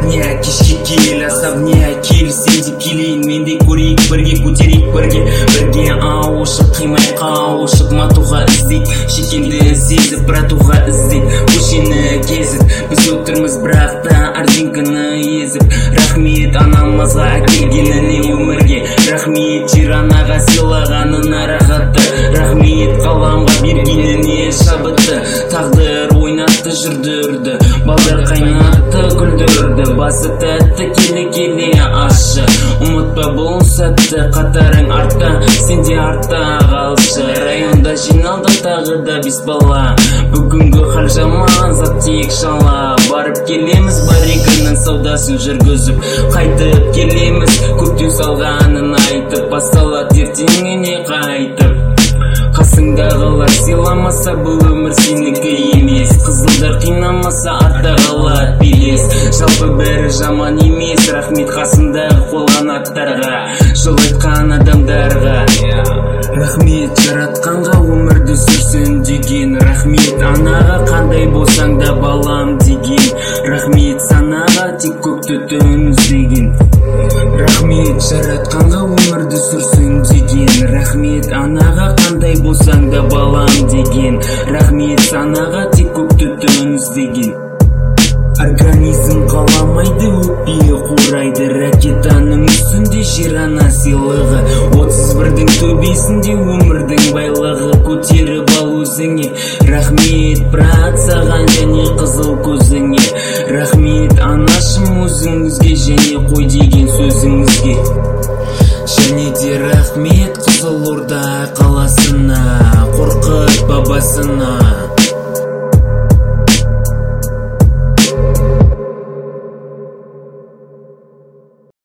Дня кешке кел, асабня кел, сен де келейін, мен де көрейік, бірге көтерейік, бірге ауышып, қимай қауышып, матуға іздейік, шекенді сезіп, братуға іздейік, көшені кезіп, біз өттірміз бірақ та арзинканы езіп. Рахмет анамызға әкелгеніне өмірге, рахмет жер-анаға сыйлағанына рахатты, рахмет қаламға бергеніне шабытты. Тағдыр ойнатты, жүрдірді, балдар қайнатты, күлдірді, басы тәтті, келе ашы. Ұмытпа бұл сәтті, қатарың артта, сенде артта қалшы. Районда жиналдық тағы да 5 бала, бүгінгі хал жаман, зат тек шала. Барып келеміз баригінің саудасын жүргізіп, қайтып келеміз көптен салғанын айтып, басталады ертеңіне қайтып. Қасыңдағылар сыйламаса бұл өмір сенікі емес, қызылдар қинамаса артта қалады белес. Жалпы бәрі жаман емес, рахмет қасындағы қолғанаттарға, жол айтқан адамдарға. Рахмет жаратқанға өмірді сүрсін деген, рахмет анаға қандай болсаң да балам деген, рахмет санаға тек көкті түн іздеген. Рахмет жаратқанға өмірді сүрсін деген, рахмет анаға қандай болсаң да балам деген, рахмет санаға тек көкті түн іздеген. Организм қаламайды, өкпе қурайды, ракетаның үстінде жер-ана сыйлығы, 31-дің төбесінде өмірдің байлығы. Көтеріп ал өзіңе, рахмет брат саған және қызыл көзіңе, рахмет анашым өзіңізге және қой деген сөзіңізге. Және де рахмет Қызылорда қаласына, Қорқыт бабасына.